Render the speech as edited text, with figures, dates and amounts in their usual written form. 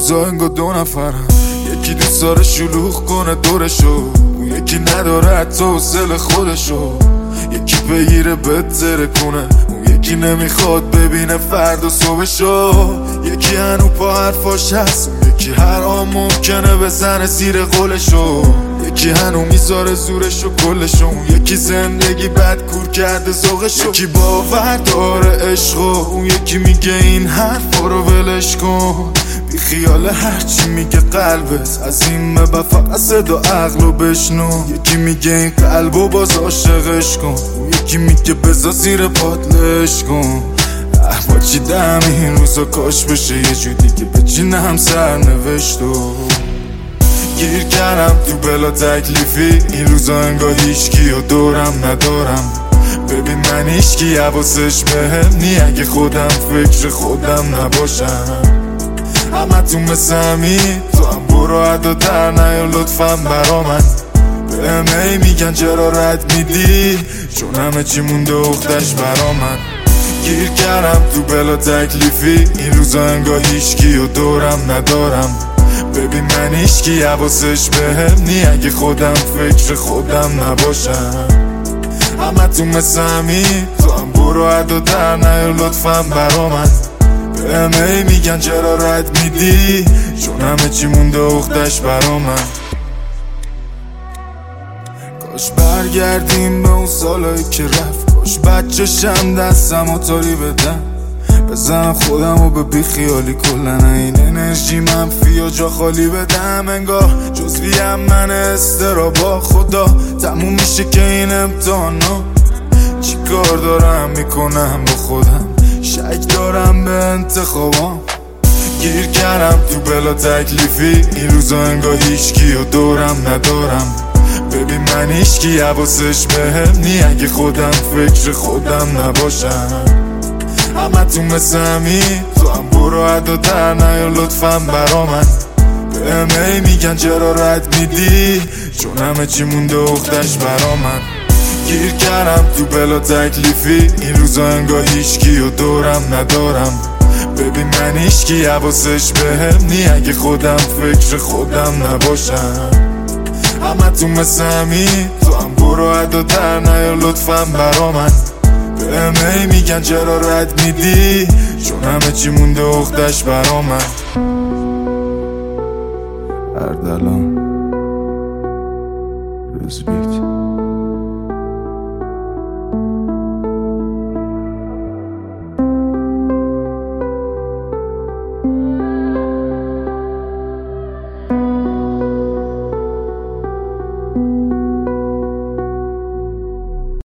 روزا انگار دو نفرم، یکی دوست داره شلوغ کنه دورشو، اون یکی نداره حتی حوصله خودشو، یکی بگیره بتره کنه، اون یکی نمیخواد ببینه فردا صبحشو، یکی هنو پا حرفاش هست، اون یکی هر آن ممکنه بزنه زیر قولشو، یکی هنو میذاره زورشو کلشو، اون یکی زندگی بد کور کرده ذوقشو، یکی باور داره عشقو، اون یکی میگه این حرفا رو ولش کن، بی خیال هرچی میگه قلبت، از این به فقط صدا عقلو بشنو، یکی میگه این قلبو باز عاشقش کن، اون یکی میگه بذار زیر پاتلش کن، با چی دم این روزا کاش بشه یه جو دیگه بچینم سرنوشتو، گیر کردم تو بلا تکلیفی، این روزا انگار هیچکی و دورم ندارم، ببین من هیچکی حواسش بهم نی، اگه خودم فکر خودم نباشم، همه تو مثل همین، تو هم برو عدا در نیا لطفا برا من، بهم ای میگن چرا رد میدی، چون همه چی مونده اختش برا من، گیر کردم تو بلا تکلیفی، این روزا انگار هیچکی و دورم ندارم، ببین من هیچکی حواسش بهم نی، اگه خودم فکر خودم نباشم، همه تو مثل همین، تو هم برو عدا در نیا لطفا برا من، بهم ای میگن چرا رد میدی، چون همه چی مونده اختش برا من، کاش برگردیم به اون سالایی که رفت، کاش بچه‌شم دستم و تاری بدم، بزنم خودم و به بیخیالی کلن این انرژی منفی و جا خالی بدم، انگار جزویم من استرابا، خدا تموم میشه که این امتحانا، چی کار دارم میکنم با خودم، شک دارم به انتخابام، گیر کردم تو بلا تکلیفی، این روزا انگار هیچکی و دورم ندارم، ببین من هیچکی حواسش بهم نی، اگه خودم فکر خودم نباشم، همه تو مثل همین، تو هم برو عدا در نیا لطفا برا من، بهم ای میگن چرا رد میدی، چون همه چی مونده اختش برا من، گیر کردم تو بلا تکلیفی، این روزا انگار هیچکی و دورم ندارم، ببین من هیچکی حواسش بهم نی، اگه خودم فکر خودم نباشم، همه تو مثل همین، تو هم برو عدا در نیا لطفا برا من، بهم ای میگن چرا رد میدی، چون همه چی مونده اختش برا من، اردلان رزبیت.